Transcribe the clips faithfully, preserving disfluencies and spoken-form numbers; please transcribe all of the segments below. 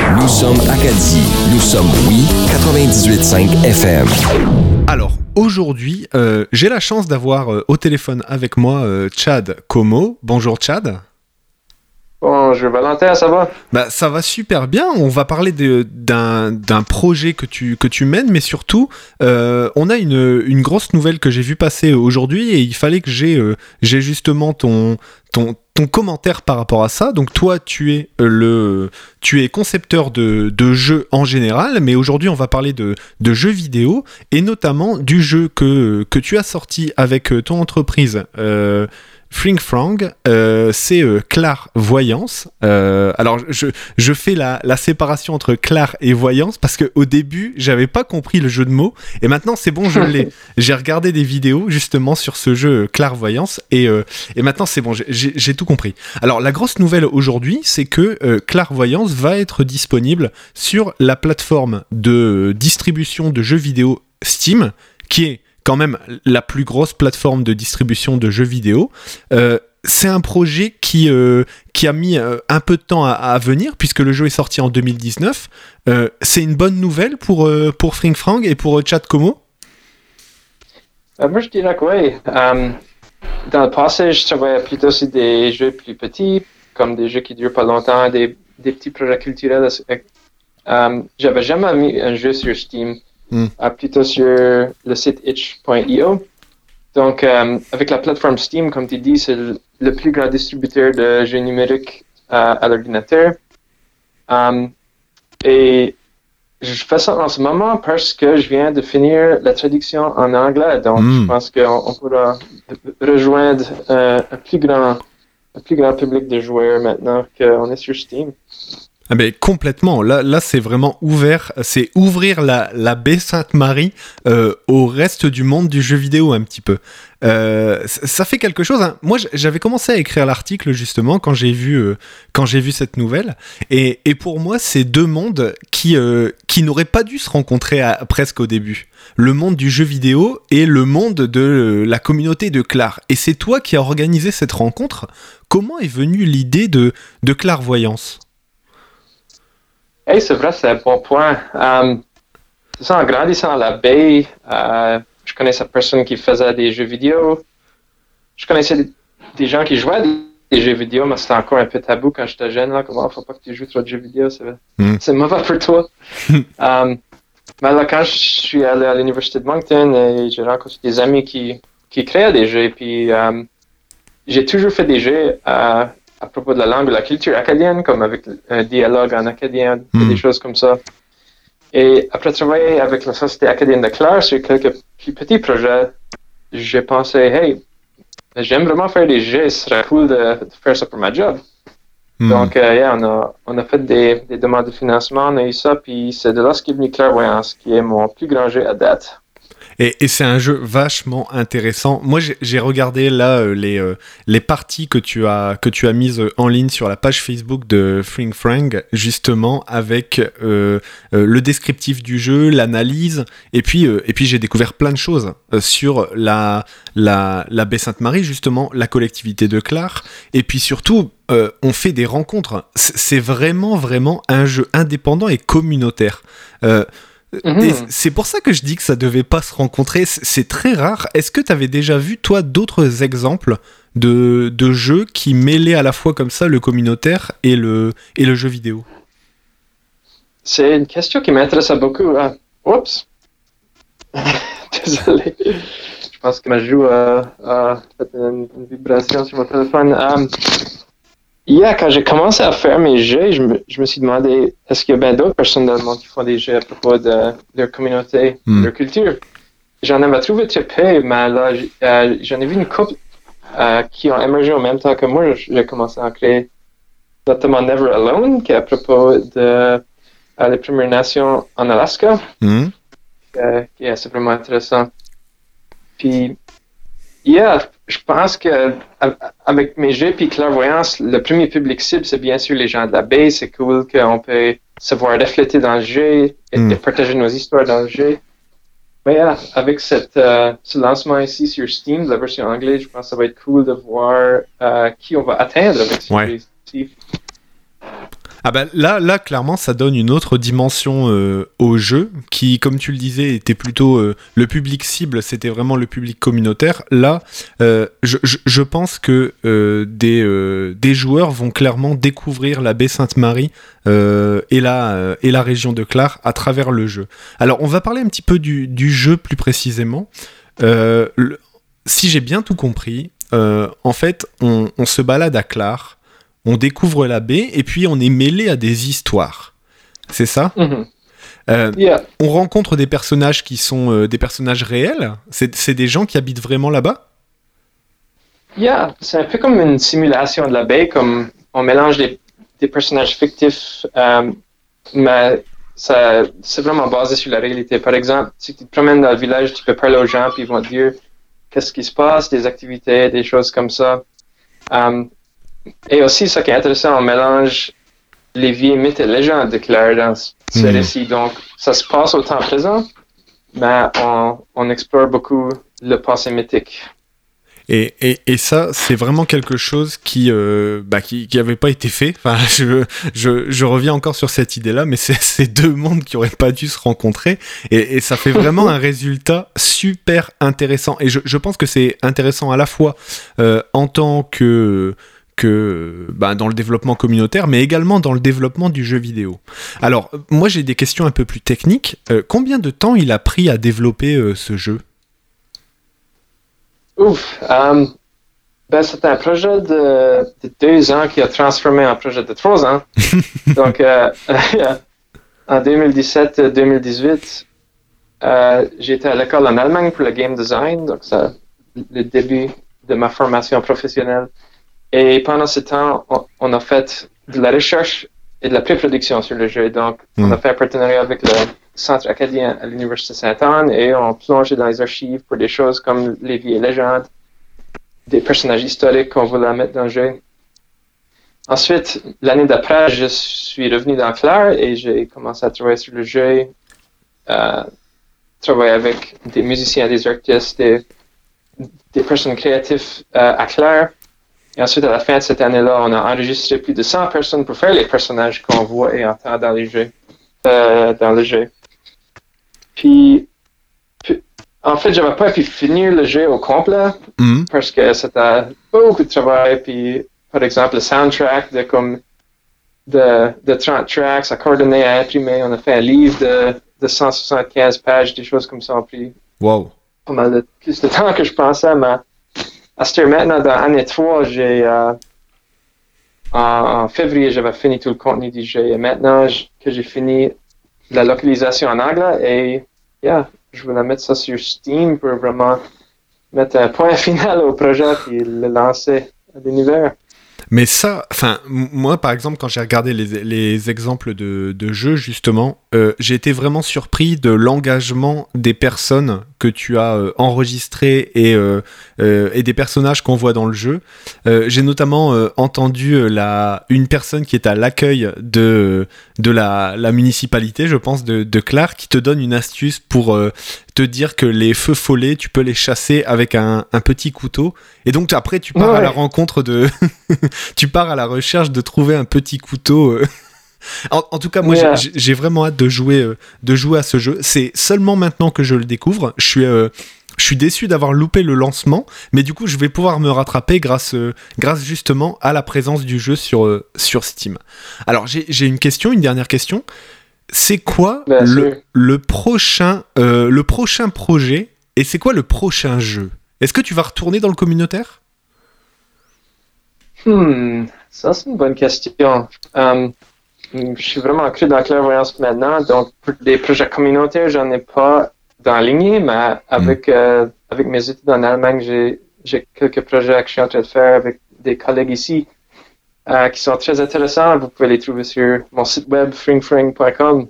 Nous sommes Acadie. Nous sommes Oui quatre-vingt-dix-huit virgule cinq F M. Alors, aujourd'hui, euh, j'ai la chance d'avoir euh, au téléphone avec moi euh, Chad Como. Bonjour Chad. Bonjour Valentin, ça va? Bah, ça va super bien. On va parler de, d'un, d'un projet que tu, que tu mènes, mais surtout, euh, on a une, une grosse nouvelle que j'ai vue passer aujourd'hui et il fallait que j'ai, euh, j'ai justement ton, ton, ton commentaire par rapport à ça. Donc toi, tu es, euh, le, tu es concepteur de, de jeux en général, mais aujourd'hui, on va parler de, de jeux vidéo et notamment du jeu que, que tu as sorti avec ton entreprise. Euh, Fring Frang, euh, c'est euh, clairvoyance. Euh, alors, je, je fais la, la séparation entre clair et voyance parce qu'au début, j'avais pas compris le jeu de mots et maintenant, c'est bon, je l'ai. J'ai regardé des vidéos justement sur ce jeu clairvoyance et, euh, et maintenant, c'est bon, j'ai, j'ai tout compris. Alors, la grosse nouvelle aujourd'hui, c'est que euh, clairvoyance va être disponible sur la plateforme de distribution de jeux vidéo Steam, qui est quand même la plus grosse plateforme de distribution de jeux vidéo. Euh, c'est un projet qui, euh, qui a mis euh, un peu de temps à, à venir, puisque le jeu est sorti en deux mille dix-neuf. Euh, c'est une bonne nouvelle pour, euh, pour Fring Frang et pour euh, Chad Como? euh, Moi, je dirais que oui. Um, dans le passé, je travaillais plutôt sur des jeux plus petits, comme des jeux qui durent pas longtemps, des, des petits projets culturels. Um, j'avais jamais mis un jeu sur Steam. Mm. Uh, plutôt sur le site itch point io. Donc, um, avec la plateforme Steam, comme tu dis, c'est le, le plus grand distributeur de jeux numériques uh, à l'ordinateur. Um, et je fais ça en ce moment parce que je viens de finir la traduction en anglais. Donc, mm. je pense qu'on on pourra rejoindre uh, un, plus grand, un plus grand public de joueurs maintenant qu'on est sur Steam. Ah ben complètement, là, là c'est vraiment ouvert, c'est ouvrir la, la baie Sainte-Marie euh, au reste du monde du jeu vidéo un petit peu. Euh, ça fait quelque chose, hein. Moi j'avais commencé à écrire l'article justement quand j'ai vu, euh, quand j'ai vu cette nouvelle et, et pour moi c'est deux mondes qui, euh, qui n'auraient pas dû se rencontrer à, presque au début. Le monde du jeu vidéo et le monde de euh, la communauté de Clar. Et c'est toi qui as organisé cette rencontre. Comment est venue l'idée de, de clairvoyance ? Hey, c'est vrai, c'est un bon point. Um, c'est ça, en grandissant à la baie, uh, je connaissais personne qui faisait des jeux vidéo. Je connaissais des, des gens qui jouaient des, des jeux vidéo, mais c'était encore un peu tabou quand j'étais jeune. Là, comme, oh, faut pas que tu joues trop de jeux vidéo, c'est, mm. c'est mauvais pour toi. um, mais là, quand je suis allé à l'université de Moncton, et j'ai rencontré des amis qui, qui créaient des jeux, puis um, j'ai toujours fait des jeux uh, à propos de la langue et de la culture acadienne, comme avec un dialogue en acadien, mm. des choses comme ça. Et après travailler avec la Société acadienne de Clare sur quelques plus petits projets, j'ai pensé, hey, j'aime vraiment faire des jeux, ce serait cool de, de faire ça pour ma job. Mm. Donc, euh, yeah, on, a, on a fait des, des demandes de financement, on a eu ça, puis c'est de là ce qui est venu Clairvoyance, qui est mon plus grand jeu à date. Et, et c'est un jeu vachement intéressant. Moi, j'ai, j'ai regardé là euh, les, euh, les parties que tu as, que tu as mises en ligne sur la page Facebook de Fring Frang, justement, avec euh, euh, le descriptif du jeu, l'analyse, et puis, euh, et puis j'ai découvert plein de choses euh, sur la, la, la baie Sainte-Marie, justement, la collectivité de Clar, et puis surtout, euh, on fait des rencontres. C'est vraiment, vraiment un jeu indépendant et communautaire. Euh, Mmh. Et c'est pour ça que je dis que ça devait pas se rencontrer, c'est très rare. Est-ce que tu avais déjà vu, toi, d'autres exemples de, de jeux qui mêlaient à la fois comme ça le communautaire et le, et le jeu vidéo? C'est une question qui m'intéresse beaucoup. Ah, oups! Désolé. Je pense que ma joue a, a fait une, une vibration sur mon téléphone. Um, Yeah, quand j'ai commencé à faire mes jeux, je me, je me suis demandé, est-ce qu'il y a bien d'autres personnes dans le monde qui font des jeux à propos de leur communauté, mm. de leur culture? J'en avais trouvé très peu, mais là, euh, j'en ai vu une couple euh, qui ont émergé en même temps que moi. J'ai commencé à créer notamment Never Alone, qui est à propos de euh, les Premières Nations en Alaska, mm. euh, qui est assez vraiment intéressant. Puis, yeah, je pense que avec mes jeux puis clairvoyance, le premier public cible, c'est bien sûr les gens de la baie. C'est cool qu'on peut se voir refléter dans le jeu et, mm. et partager nos histoires dans le jeu. Mais yeah, avec cette, uh, ce lancement ici sur Steam, la version anglaise, je pense que ça va être cool de voir uh, qui on va atteindre avec ce ouais. jeu ici. Ah bah là, là, clairement, ça donne une autre dimension euh, au jeu, qui, comme tu le disais, était plutôt euh, le public cible, c'était vraiment le public communautaire. Là, euh, je, je, je pense que euh, des, euh, des joueurs vont clairement découvrir la baie Sainte-Marie euh, et, la, euh, et la région de Clare à travers le jeu. Alors, on va parler un petit peu du, du jeu plus précisément. Euh, le, si j'ai bien tout compris, euh, en fait, on, on se balade à Clare. On découvre la baie et puis on est mêlé à des histoires. C'est ça ? Mm-hmm. euh, Yeah. On rencontre des personnages qui sont euh, des personnages réels. C'est, c'est des gens qui habitent vraiment là-bas ? Yeah, c'est un peu comme une simulation de la baie, comme on mélange des, des personnages fictifs, euh, mais ça, c'est vraiment basé sur la réalité. Par exemple, si tu te promènes dans le village, tu peux parler aux gens puis ils vont te dire qu'est-ce qui se passe, des activités, des choses comme ça. Um, Et aussi, ce qui est intéressant, on mélange les vieilles mythes et légendes de Clare dans ce mmh. récit. Donc, ça se passe au temps présent, mais on, on explore beaucoup le passé mythique. Et, et, et ça, c'est vraiment quelque chose qui euh, bah, qui, qui avait pas été fait. Enfin, je, je, je reviens encore sur cette idée-là, mais c'est, c'est deux mondes qui auraient pas dû se rencontrer. Et, et ça fait vraiment un résultat super intéressant. Et je, je pense que c'est intéressant à la fois euh, en tant que... que bah, dans le développement communautaire, mais également dans le développement du jeu vidéo. Alors, moi j'ai des questions un peu plus techniques. Euh, combien de temps il a pris à développer euh, ce jeu ? Ouf, um, ben, c'était un projet de, de deux ans qui a transformé en projet de trois ans. Donc, euh, en deux mille dix-sept deux mille dix-huit, euh, j'étais à l'école en Allemagne pour le game design, donc c'est le début de ma formation professionnelle. Et pendant ce temps, on, on a fait de la recherche et de la pré-production sur le jeu. Donc, mmh. on a fait un partenariat avec le Centre acadien à l'Université Sainte-Anne et on plongeait dans les archives pour des choses comme les vieilles légendes, des personnages historiques qu'on voulait mettre dans le jeu. Ensuite, l'année d'après, je suis revenu dans Clare et j'ai commencé à travailler sur le jeu, euh, travailler avec des musiciens, des artistes, des, des personnes créatives euh, à Clare. Et ensuite, à la fin de cette année-là, on a enregistré plus de cent personnes pour faire les personnages qu'on voit et entend dans les jeux, euh, dans le jeu. Puis, puis, en fait, j'avais pas pu finir le jeu au complet mm-hmm. parce que c'était beaucoup de travail. Puis, par exemple, le soundtrack de comme de, de trente tracks à coordonner, à imprimer. On a fait un livre de, de cent soixante-quinze pages, des choses comme ça. On a pris wow. pas mal de, plus de temps que je pensais, mais à ce maintenant, dans l'année trois, j'ai, euh, en, en février, j'avais fini tout le contenu du jeu. Et maintenant que j'ai fini la localisation en anglais, et yeah, je voulais mettre ça sur Steam pour vraiment mettre un point final au projet et le lancer à l'univers. Mais ça, enfin, moi par exemple, quand j'ai regardé les, les exemples de, de jeux, justement, euh, j'ai été vraiment surpris de l'engagement des personnes que tu as euh, enregistrées et, euh, euh, et des personnages qu'on voit dans le jeu. Euh, j'ai notamment euh, entendu euh, la, une personne qui est à l'accueil de, de la, la municipalité, je pense, de, de Clare, qui te donne une astuce pour euh, te dire que les feux follets, tu peux les chasser avec un, un petit couteau. Et donc après, tu pars ouais. à la rencontre de... tu pars à la recherche de trouver un petit couteau. Euh... En, en tout cas, moi, yeah. j'ai, j'ai vraiment hâte de jouer, euh, de jouer à ce jeu. C'est seulement maintenant que je le découvre. Je suis, euh, je suis déçu d'avoir loupé le lancement, mais du coup, je vais pouvoir me rattraper grâce, euh, grâce justement à la présence du jeu sur, euh, sur Steam. Alors, j'ai, j'ai une question, une dernière question. C'est quoi le, le, prochain, euh, le prochain projet et c'est quoi le prochain jeu ? Est-ce que tu vas retourner dans le communautaire ? Hmm, ça c'est une bonne question. Um, je suis vraiment cru dans la clairvoyance maintenant, donc pour des projets communautaires, j'en ai pas dans lignée, mais avec, mm. euh, avec mes études en Allemagne, j'ai, j'ai quelques projets que je suis en train de faire avec des collègues ici euh, qui sont très intéressants. Vous pouvez les trouver sur mon site web, fring fring point com.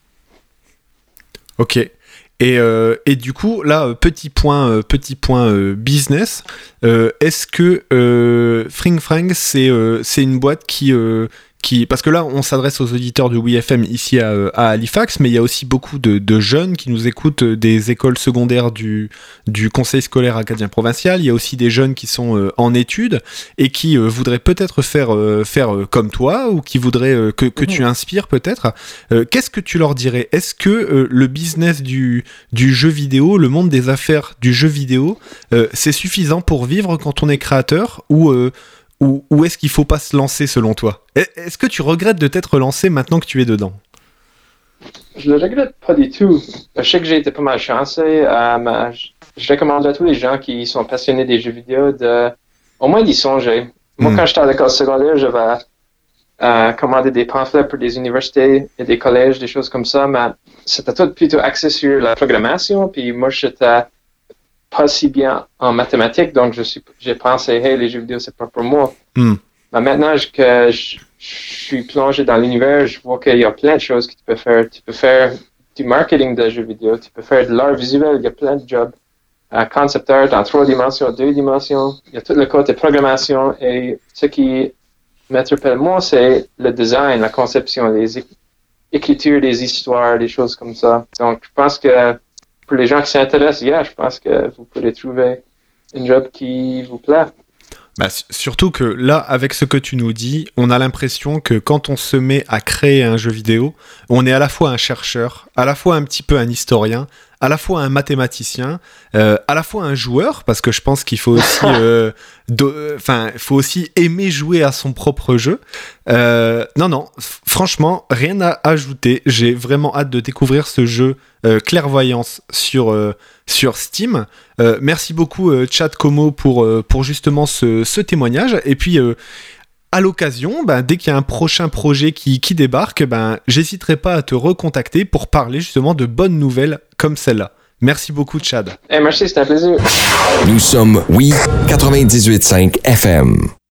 Ok. Et, euh, et du coup, là, petit point, euh, petit point euh, business, euh, est-ce que euh, Fring Frang, c'est, euh, c'est une boîte qui, euh, qui, parce que là, on s'adresse aux auditeurs de Oui F M ici à, à Halifax, mais il y a aussi beaucoup de, de jeunes qui nous écoutent des écoles secondaires du, du Conseil scolaire acadien provincial. Il y a aussi des jeunes qui sont euh, en études et qui euh, voudraient peut-être faire, euh, faire euh, comme toi ou qui voudraient euh, que, que mmh. tu inspires peut-être. Euh, qu'est-ce que tu leur dirais ? Est-ce que euh, le business du, du jeu vidéo, le monde des affaires du jeu vidéo, euh, c'est suffisant pour vivre quand on est créateur ou euh, Ou, ou est-ce qu'il faut pas se lancer selon toi ? Est-ce que tu regrettes de t'être lancé maintenant que tu es dedans ? Je le regrette pas du tout. Je sais que j'ai été pas mal chanceux. Euh, je recommande à tous les gens qui sont passionnés des jeux vidéo de au moins d'y songer. Moi, mm. quand j'étais à l'école secondaire, j'avais euh, commandé des pamphlets pour des universités et des collèges, des choses comme ça, mais c'était tout plutôt axé sur la programmation. Puis moi, j'étais pas si bien en mathématiques, donc je suis, j'ai pensé, hey, les jeux vidéo, c'est pas pour moi. Mm. Mais maintenant que je, je suis plongé dans l'univers, je vois qu'il y a plein de choses que tu peux faire. Tu peux faire du marketing de jeux vidéo, tu peux faire de l'art visuel, il y a plein de jobs. Uh, concept art en trois dimensions, deux dimensions, il y a tout le côté programmation et ce qui m'interpelle moi, c'est le design, la conception, les é- écritures des histoires, des choses comme ça. Donc, je pense que pour les gens qui s'intéressent, yeah, je pense que vous pourrez trouver un job qui vous plaît. Bah, surtout que là, avec ce que tu nous dis, on a l'impression que quand on se met à créer un jeu vidéo, on est à la fois un chercheur, à la fois un petit peu un historien, à la fois un mathématicien, euh, à la fois un joueur, parce que je pense qu'il faut aussi, euh, enfin, faut aussi aimer jouer à son propre jeu. Euh, non, non, f- franchement, rien à ajouter. J'ai vraiment hâte de découvrir ce jeu euh, Clairvoyance sur euh, sur Steam. Euh, merci beaucoup, euh, Chad Como, pour euh, pour justement ce, ce témoignage. Et puis. Euh, À l'occasion, ben, dès qu'il y a un prochain projet qui, qui débarque, ben, j'hésiterai pas à te recontacter pour parler justement de bonnes nouvelles comme celle-là. Merci beaucoup, Chad. Hey, merci, c'était un plaisir. Nous sommes Oui quatre-vingt-dix-huit virgule cinq F M.